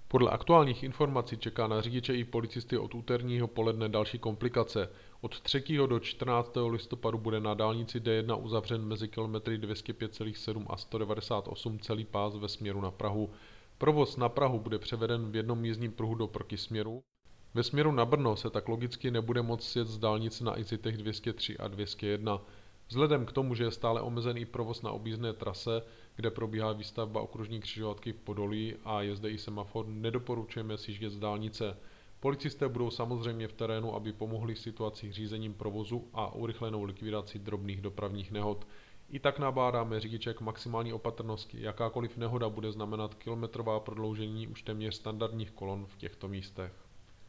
Podle aktuálních informací čeká na řidiče i policisty od úterního poledne další komplikace. Od 3. do 14. listopadu bude na dálnici D1 uzavřen mezi kilometry 205,7 a 198 celý pás ve směru na Prahu. Provoz na Prahu bude převeden v jednom jízdním pruhu do protisměru. Ve směru na Brno se tak logicky nebude moct sjet z dálnice na exitech 203 a 201. Vzhledem k tomu, že je stále omezený provoz na objízdné trase, kde probíhá výstavba okružní křižovatky v Podolí a je zde i semafor, nedoporučujeme sjíždět z dálnice. Policisté budou samozřejmě v terénu, aby pomohli v situacích řízením provozu a urychlenou likvidací drobných dopravních nehod. I tak nabádáme řidiče k maximální opatrnosti. Jakákoliv nehoda bude znamenat kilometrová prodloužení už téměř standardních kolon v těchto místech.